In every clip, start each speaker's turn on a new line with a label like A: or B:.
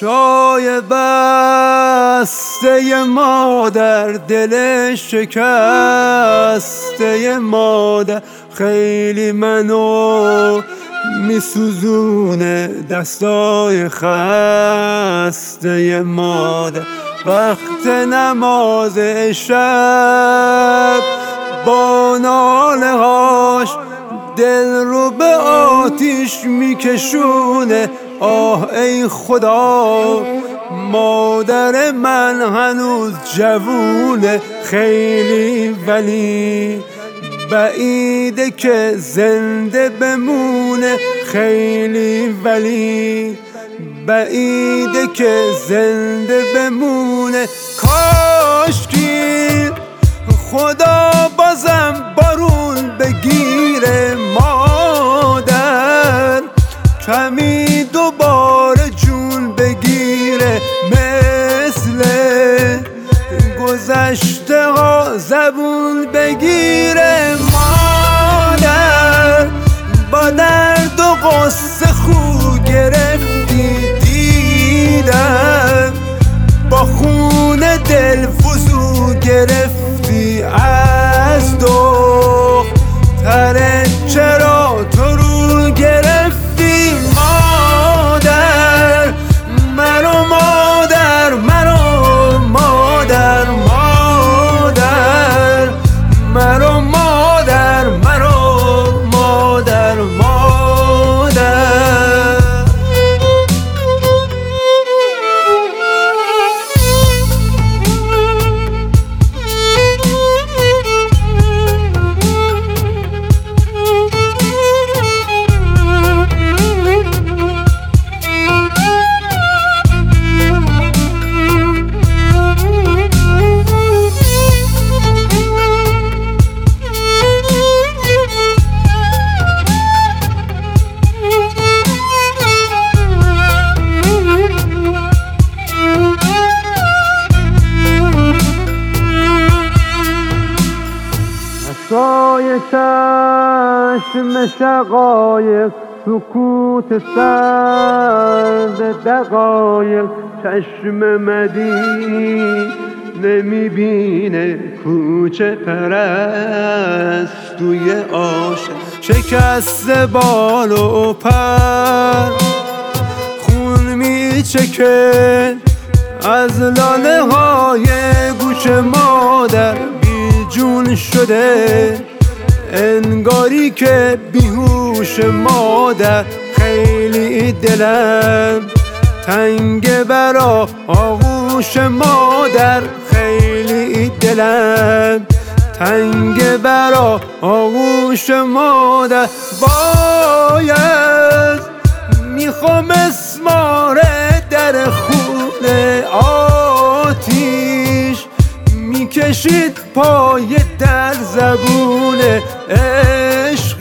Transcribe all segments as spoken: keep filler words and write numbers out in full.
A: اشکای بسته مادر، دل شکسته مادر خیلی منو میسوزونه. دستای خسته مادر وقت نماز شب با ناله هاش دل رو به آتیش میکشونه. آه ای خدا مادر من هنوز جوونه، خیلی ولی بعیده که زنده بمونه. خیلی ولی بعیده که زنده بمونه. کاشکی خدا بازم بارون بگیره مادر، کمی دوباره جون بگیره، مثل گذشته ها زبون بگیره مادر. با درد و غصه خو گرفتی دیدم، با خون دل وضو گرفتی از دختر چرا تو رو گرفتی مادر. مرو مادر مرو مادر مادر مرو مادر مرو مادر مادر. اشکای چشم شقایق، سکوت سرد دقایق، چشم مدی نمیبینه کوچه پرستوی عاشق. شکست بال و پر خون میچکه از لاله های گوش مادر، جون شده انگاری که بیهوش مادر. خیلی دلم تنگ برا آغوش مادر، خیلی دلم تنگ برا آغوش مادر. باید میخوام اسمار در خونه آتیش میکشید پای در زبون عشق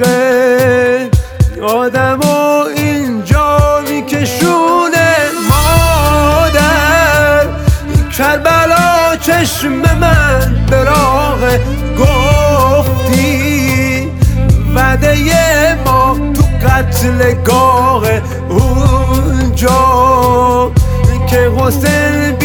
A: آدمو اینجا میکشونه مادر. کربلا چشم من براغ گفتی وعده ما تو قتلگاه اونجا که حسین